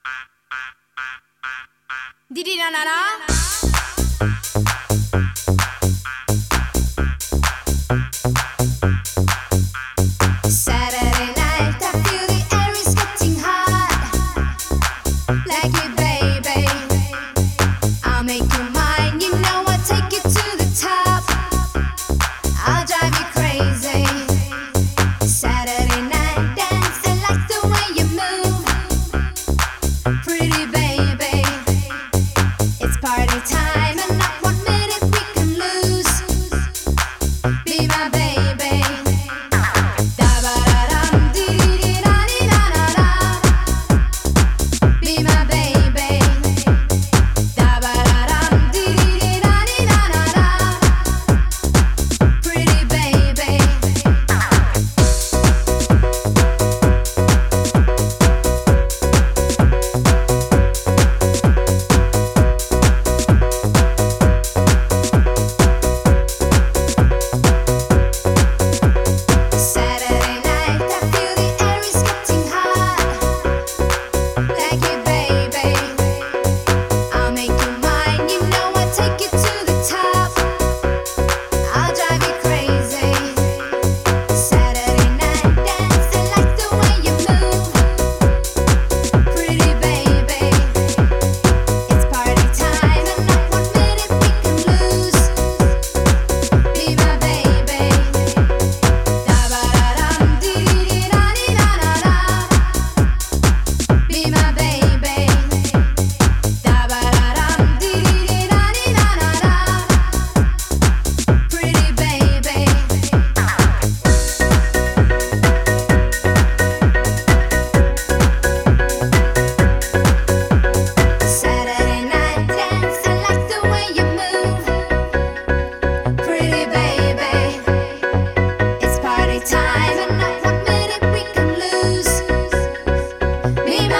Didi na na na. Saturday night, I feel the air is getting hot. Like it, baby. I'll make you mine. You know I'll take you to the top. I'll drive you crazy. Saturday night dance, I like the way you move. Pretty baby, it's party time and not 1 minute we can lose. Be my baby. Da ba da dum dee dee da dee da da da. Be my baby. Da ba da dum dee dee da dee da da da. Pretty baby. Saturday night, I feel the air is getting hot. Like it, baby. I'll make you mine. You know I'll take you to the top. I'll drive you crazy. Saturday night dance, I like the way you move. Pretty baby, it's party time and not 1 minute we can lose. Be my baby. Da ba da dum dee dee da dee da da da. Be my baby. Da ba da dum dee dee da dee da da da. Pretty baby. Saturday night dance, I like the way you move. Pretty baby, it's party time and not 1 minute we can lose. Be